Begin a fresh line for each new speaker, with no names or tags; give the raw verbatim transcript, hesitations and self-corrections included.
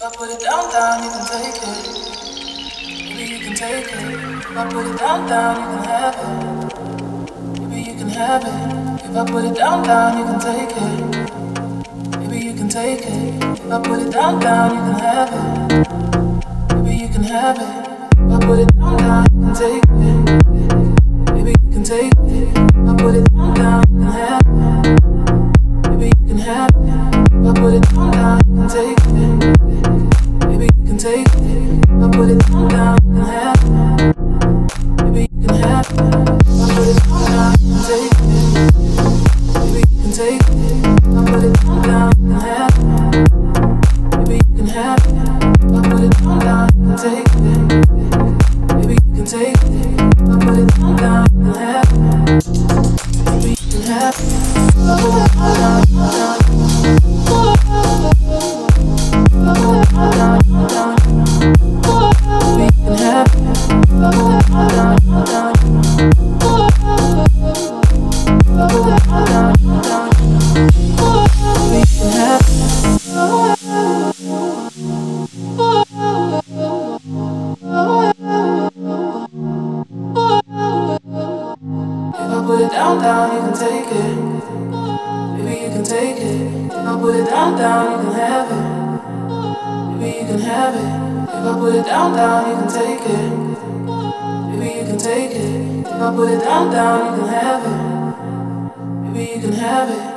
I put it down, down, you can take it. Maybe you can take it. If I put it down, down, you can have it. Maybe you can have it. If I put it down, down, you can take it. Maybe you can take it. If I put it down, down, you can have it. Maybe you can have it. If I put it down, down, you can take it. Maybe you can take it. If I put it down, down, you can have it. Maybe you can have it. If I put it down, down, you can take it. Maybe you can take it. If I put it down, down, you can have it. Maybe you can have it. If I put it down, down, you can take it. Maybe you can take it. If I put it down, down, you can have it. Maybe you can have it. If I put it down, down, you can take it. Maybe you can take it. If I put it down, down, you can have it. Maybe you can have it. If I put it down, down, you can have it. Down, down, you can take it. Maybe you can take it. If I put it down, down, you can have it. Maybe you can have it. If I put it down, down, you can take it. Maybe you can take it. If I put it down, down, you can have it. Maybe you can have it.